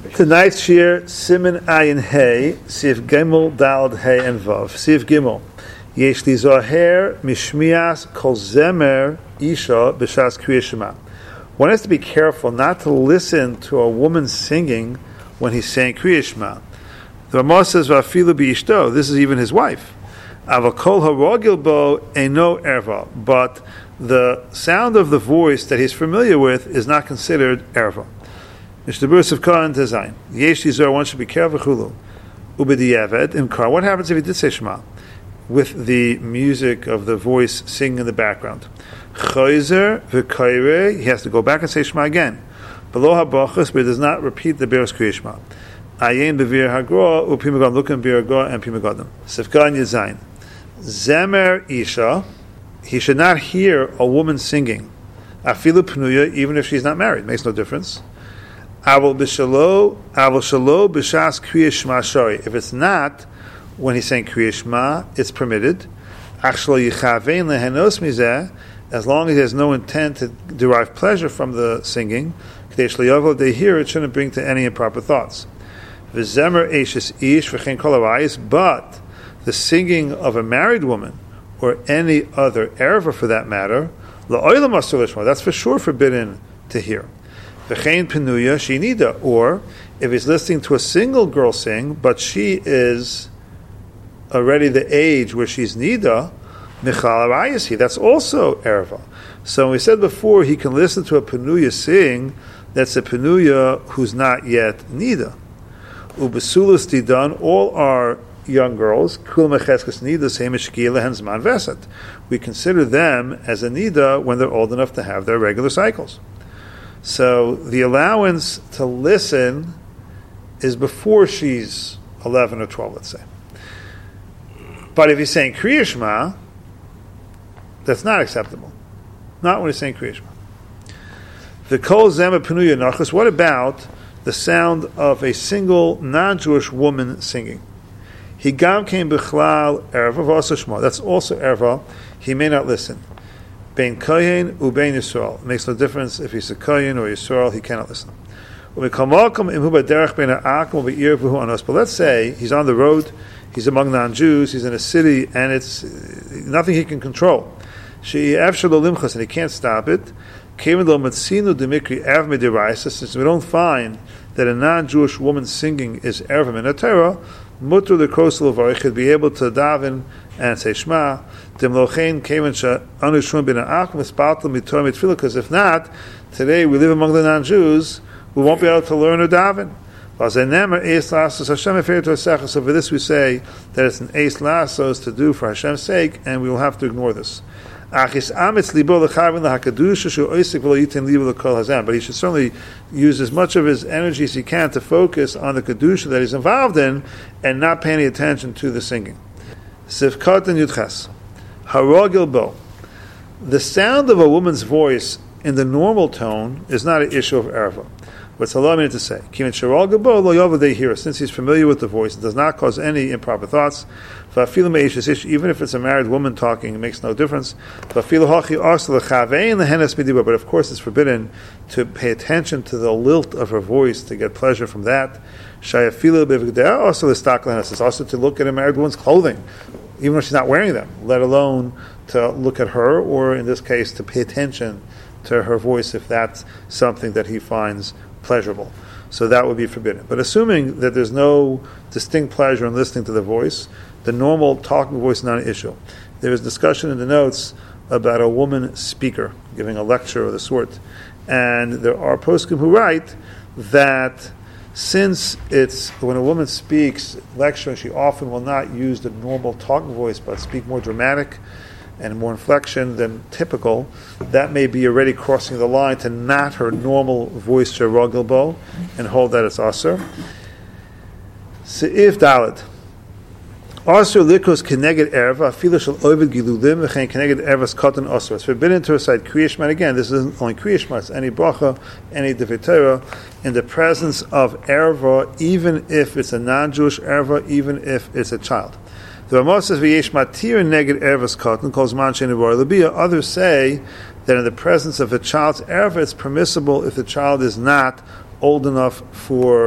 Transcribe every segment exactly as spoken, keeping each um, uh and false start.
Tonight's shir, Siman Ayin Hey, Sif Gimel, Dalad Hey, and Vav. Sif Gimel. Yesh li zoher mishmias kol zemer isha b'shas kriyas shema. One has to be careful not to listen to a woman singing when he's saying kriyas shema. The Ramah says, "Va'afilu bi'ishto." This is even his wife. Aval kol harogil bo eino erva. But the sound of the voice that he's familiar with is not considered erva. Mishtabur Sivka and Design. Yesh Yizor, one should be careful. Chulu. Ubediyaved in car. What happens if he did say Shema with the music of the voice singing in the background? Chayzer v'kaire. He has to go back and say Shema again. Below habachas, but he does not repeat the Beres Kriya Shema. Ayin bevir hagroa upimagad lukim biragoa and pimagadam. Sivka and Design. Zemer Isha. He should not hear a woman singing. Afilu pnuya, even if she's not married, makes no difference. Aval b'shalo, aval shalo b'shas kriya shema shari. If it's not when he's saying kriya shema, it's permitted. Achshlo yichavein lehenos mizeh, as long as he has no intent to derive pleasure from the singing. K'dei shleyavel, they hear it shouldn't bring to any improper thoughts. V'zemer eishes ish v'chein kol harayis, but the singing of a married woman or any other erva for that matter, la'olam asur lishma, that's for sure forbidden to hear. V'chein penuya shinida, or if he's listening to a single girl sing, but she is already the age where she's nida, michal arayasi, that's also erva. So we said before, he can listen to a penuya sing, that's a penuya who's not yet nida. Ubesulus didan, all our young girls, kul mecheskes nida semish gila henzman vesat. We consider them as a nida when they're old enough to have their regular cycles. So the allowance to listen is before she's eleven or twelve, let's say. But if he's saying Kriya Shema, that's not acceptable. Not when he's saying Kriya Shema. The Kol Zema Penuya Nachas, what about the sound of a single non-Jewish woman singing? He gam came bichlal erva v'asa shema. That's also erva. He may not listen. Bein kohen ubein Yisrael. It makes no difference if he's a kohen or Yisrael. He cannot listen. But let's say he's on the road, he's among non-Jews, he's in a city, and it's nothing he can control. And he can't stop it. Since we don't find that a non-Jewish woman singing is erva min Torah, mutter the kosel of be able to daven and say Shema. Because if not, today we live among the non-Jews, we won't be able to learn or daven. So for this we say that it's an eis lasos to do for Hashem's sake, and we will have to ignore this. But he should certainly use as much of his energy as he can to focus on the kedusha that he's involved in, and not pay any attention to the singing. Sifkat and Yudches. Harogil bo. The sound of a woman's voice in the normal tone is not an issue of erva. What's allow me to say? Kimin sharogil bo lo yova, they hear. Since he's familiar with the voice, it does not cause any improper thoughts. Even if it's a married woman talking, it makes no difference. But of course it's forbidden to pay attention to the lilt of her voice to get pleasure from that. It's also to look at a married woman's clothing, even when she's not wearing them, let alone to look at her, or in this case to pay attention to her voice if that's something that he finds pleasurable. So that would be forbidden. But assuming that there's no distinct pleasure in listening to the voice, the normal talking voice is not an issue. There is discussion in the notes about a woman speaker giving a lecture of the sort. And there are poskim who write that since it's when a woman speaks lecture, she often will not use the normal talking voice but speak more dramatic and more inflection than typical, that may be already crossing the line to not her normal voice sharogil bo, and hold that it's aser. Seif Dalet. Aser likos keneged erva afilu shel ovid gilulim v'chein keneged ervas katan aser. It's forbidden to recite Kriya Shema. Again, this isn't only Kriya Shema, it's any bracha, any Divrei Torah, in the presence of erva, even if it's a non-Jewish erva, even if it's a child. The Ramah says v'yesh matir neged ervas katan calls man shein bar lebia. Others say that in the presence of a child's erva, it's permissible if the child is not old enough for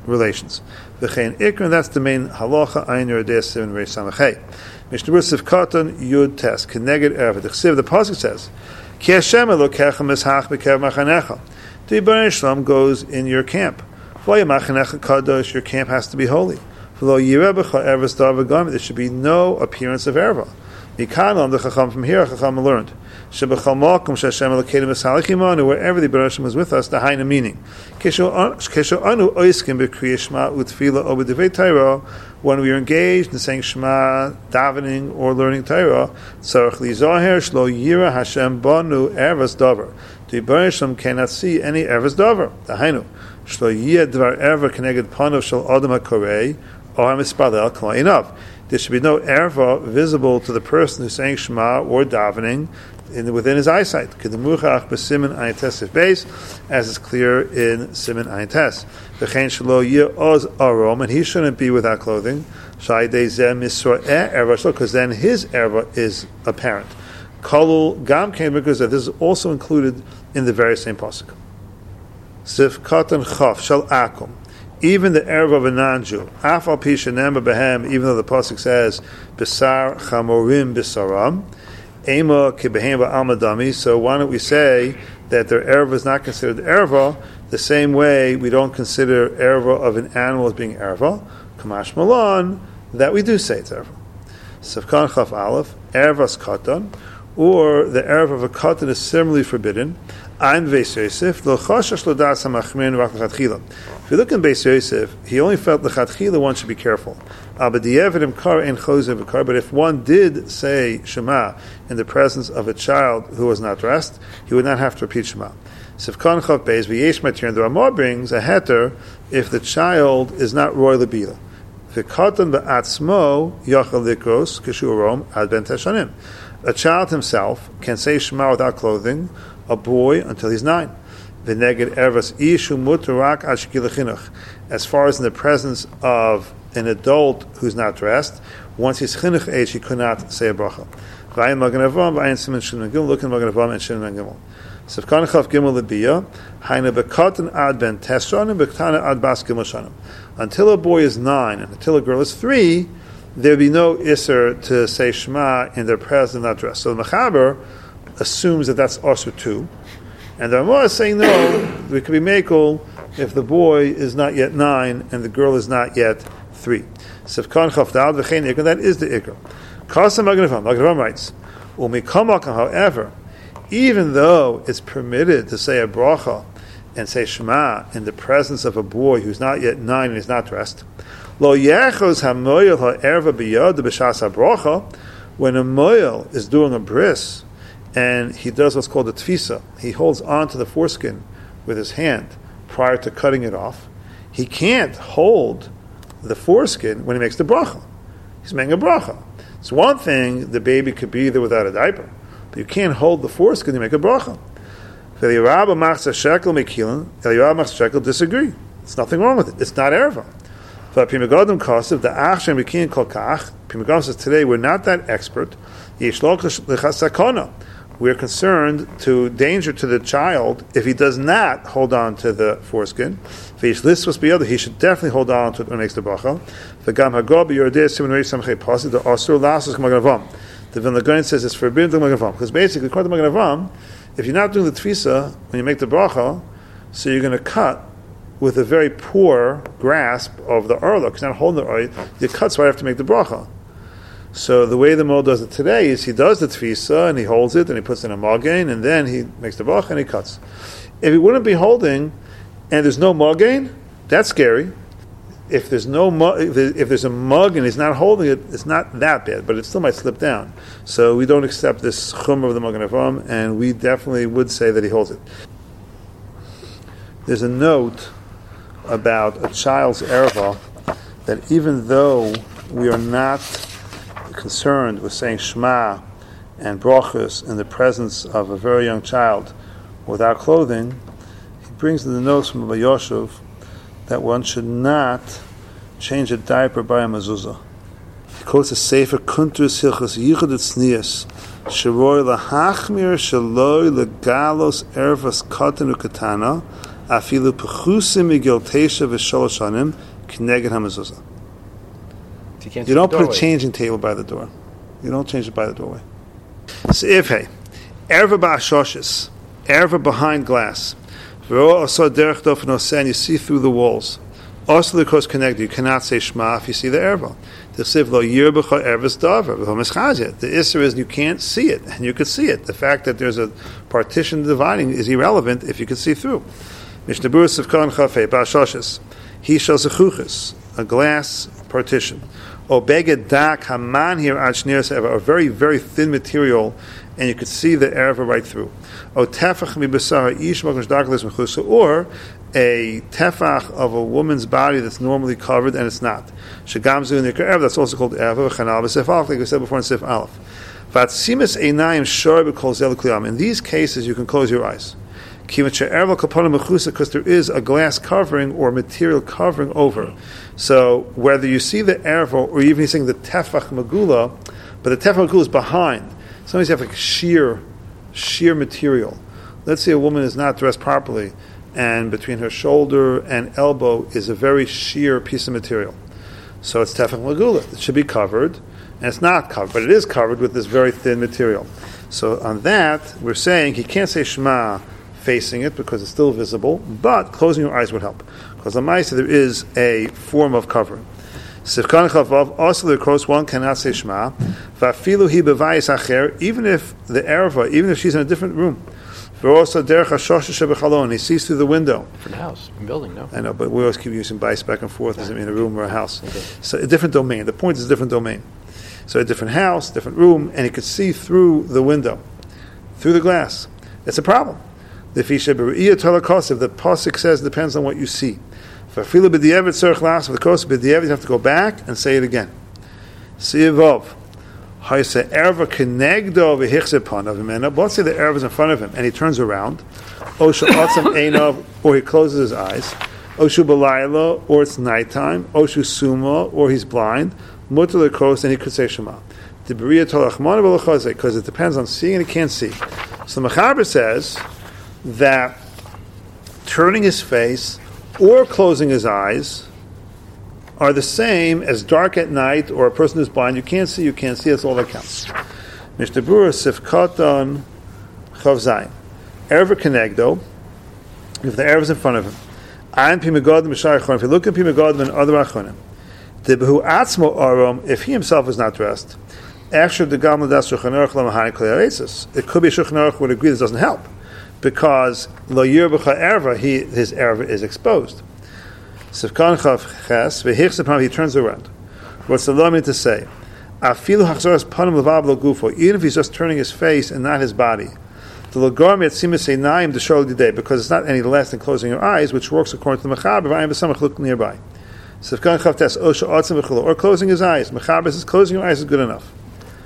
relations. V'chein ikr, and that's the main halacha, Ayin Yerodei Sivan Reish Samachay. Mishnah Berurah Sif Katan Yud Tes, Keneged Erva. The Chsiv, the Pasuk says, Ki Hashem Elokecha Mishach B'kev Machanecha. The Yibon Shalom goes in your camp. V'lo Machanecha Kadosh, your camp has to be holy. V'lo Yireh B'cha Ervas Davar Gam, there should be no appearance of erva. Mikan, the Chacham from here, Chacham learned. Shebechal Malkum Shashem Elokeinu Mishalachim Anu, wherever the Yibon Shalom is with us, the Haina meaning. Kesho Anu Oiskim B'Kriyas Shema U'Tefila O B'Divei Torah, when we are engaged in saying Shema, davening, or learning Torah, Tzarech Lizaher Shlo Yira Hashem Banu Ervas Davar. The Yibon Shalom cannot see any Ervas Davar. The Hainu Shlo Yiyah Dvar Erva Keneged Panav Shel Adam HaKorei or HaMispalel K'la Inav. There should be no erva visible to the person who's saying Shema or davening in, within his eyesight. Kedemuchach b'simin ayin tes base, as is clear in simin ayin tes. V'chein shelo yi'oz arom, and he shouldn't be without clothing. Sha'idei zeh misro'eh erva shlo, because then his erva is apparent. Kolul gam kein, because this is also included in the very same pasuk. Sif katan chaf shel akum. Even the erva of a non-Jew, afal pi shenemar behem, even though the pasuk says besar chamorim besaram, ema kibehem ba'almadami. So why don't we say that their erva is not considered erva the same way we don't consider erva of an animal as being erva? Kamash malan, that we do say it's erva. Sefkan chaf aleph, ervas katan, or the erva of a katan is similarly forbidden. Ein Beis Yosef, lo chashash lo das hamachmir v'ach l'chatchila. If you look in Beis Yosef, he only felt the l'chatchila one should be careful. But if one did say Shema in the presence of a child who was not dressed, he would not have to repeat Shema. Sifkan chav beis v'yesh matir, the Ramah brings a heter if the child is not roy lebila. V'katan ba'atzmo yachal likros kishurom ad ben teshanim. A child himself can say Shema without clothing, a boy until he's nine. V'neged ervas ishu muterak ashkil chinuch. As far as in the presence of an adult who's not dressed, once he's chinuch age, he could not say a bracha. V'ayin magen avam, v'ayin siman shin gimel. Look in magen avam and shin gimel. Sefkan chav gimel lebiya, hayna bekatan ad ben teshanim, bekatana ad bas gimel shanim. Until a boy is nine and until a girl is three, there would be no isser to say Shema in their presence not dressed. So the Mechaber assumes that that's also too. And the Ramah is saying no, we could be makel if the boy is not yet nine and the girl is not yet three. Sefkan chavdal v'chein ikr, that is the ikr. Kasam Magen Avraham, Magen Avraham writes, U'mikamakam, however, even though it's permitted to say a bracha and say Shema in the presence of a boy who's not yet nine and is not dressed, lo yechos hamoyel ha'erva b'yod b'shas ha'bracha, when a moyel is doing a bris and he does what's called a tfisa, he holds on to the foreskin with his hand prior to cutting it off, he can't hold the foreskin when he makes the bracha. He's making a bracha. It's one thing, the baby could be there without a diaper, but you can't hold the foreskin to make a bracha. Eliyahu Machzah Shekel Mekilin, Eliyahu Machzah Shekel disagree. There's nothing wrong with it. It's not erva. But Pimagodim Kosev, the Achshem Mekin Kol Kach, Pimagodim says today we're not that expert. Yishlok L'chasakona. We're concerned to danger to the child if he does not hold on to the foreskin. If this was the other, he should definitely hold on to it when he makes the bracha. The Gam Hagob Yordei Siman Reish Samchay Pasuk, the Osur Lasus Magen Avraham. The Vilna Gaon says it's forbidden to Magen Avraham, because basically according to Magen Avraham, if you're not doing the tfisa when you make the bracha, so you're going to cut with a very poor grasp of the arla, because you're not holding the arla, you cut right after to make the bracha. So the way the Mo does it today is he does the tfisa and he holds it and he puts in a magain and then he makes the bracha and he cuts. If he wouldn't be holding and there's no magain, that's scary. If there's no if there's a mug and he's not holding it, it's not that bad, but it still might slip down. So we don't accept this chumrah of the Magen Avraham, and we definitely would say that he holds it. There's a note about a child's erva that even though we are not concerned with saying Shema and brachos in the presence of a very young child without clothing, he brings in the notes from Rabbi Yoshev that one should not change a diaper by a mezuzah. He quotes a sefer Kuntrus Hilchos Yichud Tznius Sheroi lahachmir shaloi legalos ervas katan ukatana Afilu pechusim migil tesha v'sholosh shanim k'neged hamezuzah. You, you don't put a changing table by the door. You don't change it by the doorway. So if hey, erva ba'ashoshis, erva behind glass, v'ro also derech dofen osen, you see through the walls. Also the cross connected, you cannot say shema if you see the erva. The issue is you can't see it, and you could see it. The fact that there's a partition dividing is irrelevant if you could see through. Mishnah Berurah Sivkon Chafei Ba'ashoshes, he shall zechuches, a glass partition. O beged dak haman here ad shneir se'eva, a very very thin material, and you could see the erva right through. O tefach mi b'sar ish makom sh'darkelis mechusa, or a tefach of a woman's body that's normally covered and it's not. Shegamzu in the erva, that's also called erva v'chanal b'sef aleph, like we said before in sef aleph. Vatzimis einayim shor b'kol zel kliyam. In these cases, you can close your eyes. Because there is a glass covering or material covering over. So whether you see the erva or even you're seeing the tefach magula, but the tefach magula is behind. Sometimes you have like sheer, sheer material. Let's say a woman is not dressed properly, and between her shoulder and elbow is a very sheer piece of material. So it's tefach magula. It should be covered, and it's not covered, but it is covered with this very thin material. So on that, we're saying he can't say Shema facing it because it's still visible, but closing your eyes would help. Because on my side there is a form of covering. Sifkan chavav, also the cross one cannot say Shema. Vafilu hi bevayis acher, even if the erva, even if she's in a different room. Also derech hashosha shebechalon, he sees through the window. Different house, building, no? I know, but we always keep using bias back and forth as in a room or a house. Okay. So a different domain. The point is a different domain. So a different house, different room, and he could see through the window, through the glass. It's a problem. The pasuk says it depends on what you see. For the kosa b'diavad, you have to go back and say it again. Siyavov, ha'yse erva kenegdo v'hichse panav imena. Let's say the erva is in front of him and he turns around. Oshu atzam einav, or he closes his eyes. Oshu balayla, or it's nighttime. Oshu suma, or he's blind. Mutar l'kos, and he could say Shema. Because it depends on seeing and he can't see. So the Mechaber says that turning his face or closing his eyes are the same as dark at night or a person who's blind. You can't see, you can't see, that's all that counts. Mishnah Berurah Sifkaton Chav Zayin. Erva Kenegdo, if the erva is in front of him, Ayin Pi Megadim B'Shar Achonim, if you look at Pi Megadim and other Achonim, Debehu Atzmo Arom, if he himself is not dressed, Actually, the Gam Ladas Shulchan Aruch Lamahani Klei. It could be Shulchan Aruch would agree this doesn't help because Lo Yir B'Cha Erva, he his erva is exposed. Sivkan Chav Ches v'Hichsepam, he turns around. What's the law mean to say? Afilu Hachzoras Panim Levav Lo Gufo, even if he's just turning his face and not his body. The Logam Yatzimis Einayim D'Shol Didei, because it's not any less than closing your eyes, which works according to the Mechaber. V'Ayim B'Samach look nearby. Sivkan Chav Tes Osha Atzim V'Cholo, or closing his eyes. Mechaber says closing your eyes is good enough.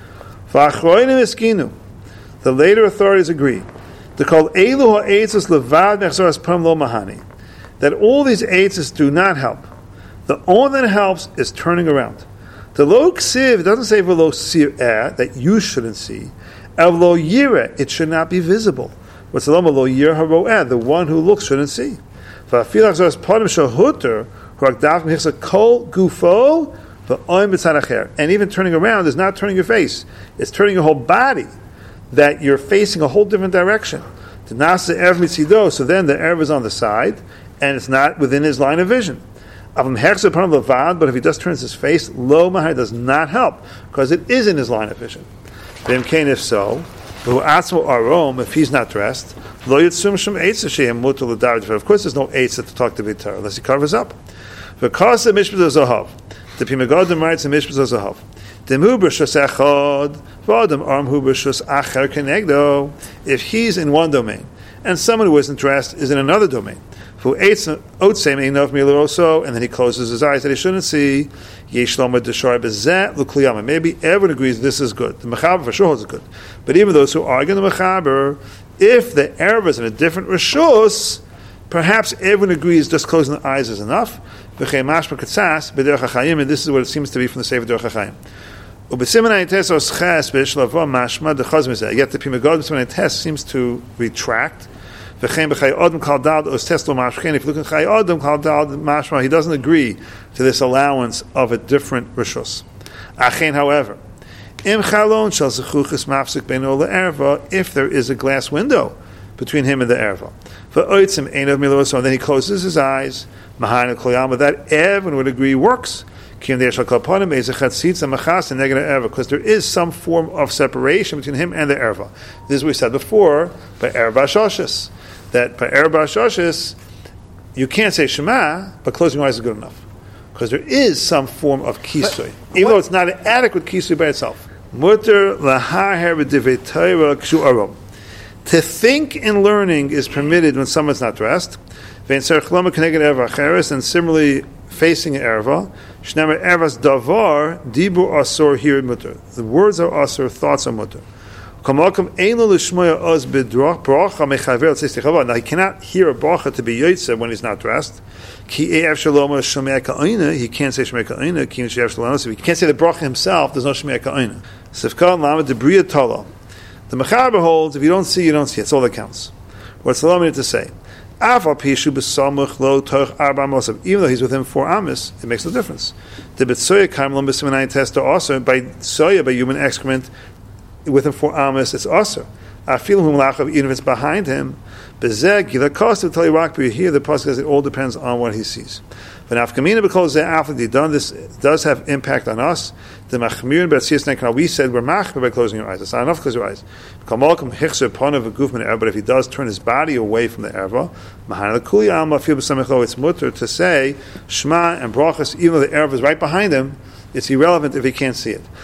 The later authorities agree to call Elu ha'etzos levad mechzoras pam lo mahani, that all these eitzos do not help. The only that helps is turning around. The lo ksiv, it doesn't say v'lo sir'eh, that you shouldn't see. El lo yireh, it should not be visible. What's the lama lo yir haro'eh, the one who looks shouldn't see. V'afil ha'chzoras panim shahuter hu'akdav mechza kol gufo. And even turning around is not turning your face. It's turning your whole body, that you're facing a whole different direction. So then the erv is on the side, and it's not within his line of vision. But if he just turns his face, lo mahai does not help, because it is in his line of vision. If so, if he's not dressed, of course there's no eitz to talk to Vitar, unless he covers up. The Pi Megadim writes in Mishpat Zahav, Demhu b'shus echad, v'adam armhu b'shus acher kenegdo. If he's in one domain, and someone who isn't dressed is in another domain, and then he closes his eyes that he shouldn't see, maybe everyone agrees this is good. The Mechaber for sure is good. But even those who argue the Mechaber, if the erva is in a different reshus, perhaps everyone agrees just closing the eyes is enough. And this is what it seems to be from the Sefer Derech HaChaim. Yet the Pi Megadim seems to retract. V'chein b'chai adam kal dal osteslo mashchein. If you look at chai adam kal dal mashma, he doesn't agree to this allowance of a different rishus. Achein, however, im chalon shal zechuchas mafsik beino le'erva, if there is a glass window between him and the erva. V'oitzim einav milos, and then he closes his eyes. Mahana kolyama, that everyone would agree works. Because there is some form of separation between him and the erva. This is what we said before by erva shoshes. That by erva shoshes, you can't say Shema, but closing your eyes is good enough. Because there is some form of kisui, even what? though it's not an adequate kisui by itself. Mutter lahaher b'divrei Torah kshu arom. To think in learning is permitted when someone's not dressed. And similarly, facing an erva, shnemer ervas davar dibur asor here mutter. The words are asor, thoughts are mutter. Now he cannot hear a bracha to be yotze when he's not dressed. He can't say shemei ka'ina. He can't say the bracha himself. There's no shemei ka'ina. Sifka lama debriya tala. The Mechaber holds, if you don't see, you don't see. It's all that counts. What's the law to say? Even though he's within four amis, it makes no difference. The betsoya kaimlam b'simanai test also by soya, by human excrement, within four amis, it's also. I feel hum lachav, even if it's behind him. Bezeg the cost of tali rock. Here the pasuk says it all depends on what he sees. But afkamina because they after they done this does have impact on us. The machmir b'tziyas nekana, we said we're machmir by closing your eyes. It's not enough to close your eyes. But if he does turn his body away from the erva, it's mutter to say Shema and brachas, even though the erva is right behind him. It's irrelevant if he can't see it.